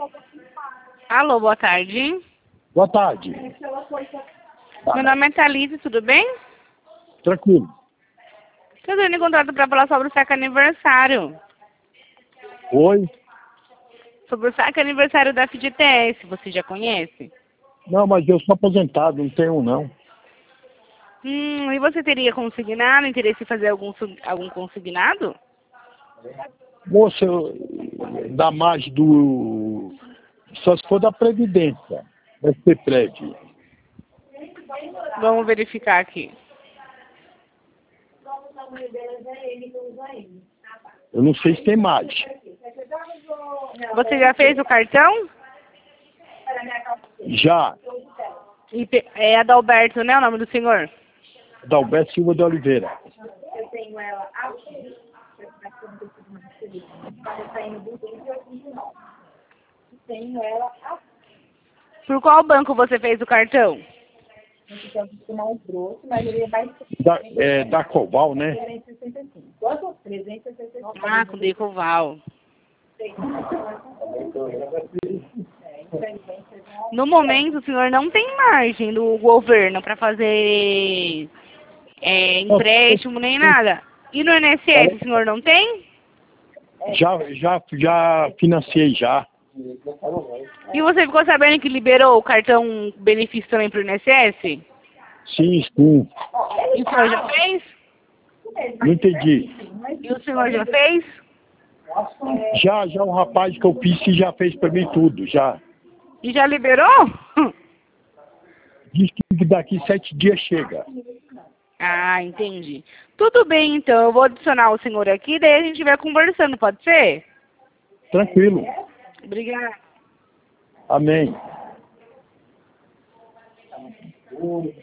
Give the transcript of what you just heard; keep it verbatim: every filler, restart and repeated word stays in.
Alô, boa tarde. Boa tarde. Meu nome é Thalise, tudo bem? Tranquilo. Estou dando em contato para falar sobre o saque aniversário. Oi? Sobre o saque aniversário da F G T S, você já conhece? Não, mas eu sou aposentado, não tenho não. Hum, e você teria consignado, interesse em fazer algum, su- algum consignado? Moça, eu- da margem do... Só se for da Previdência. Vai ser prédio. Vamos verificar aqui. Eu não sei se tem mais. Você já fez o cartão? Já, E pe- É Adalberto, né, o nome do senhor? Dalberto Silva de Oliveira. Por qual banco você fez o cartão? Da, é, da Coval, né? Ah, com Decoval. No momento, o senhor não tem margem do governo para fazer é, empréstimo nem nada. E no I N S S, o senhor não tem? Já, já, já financiei já. E você ficou sabendo que liberou o cartão benefício também para o I N S S? Sim, sim. E o senhor já fez? Não entendi. E o senhor já fez? Já, já um rapaz que eu fiz já fez pra mim tudo, já. E já liberou? Diz que daqui sete dias chega. Ah, entendi. Tudo bem, então. Eu vou adicionar o senhor aqui, daí a gente vai conversando, pode ser? Tranquilo. Obrigada. Amém.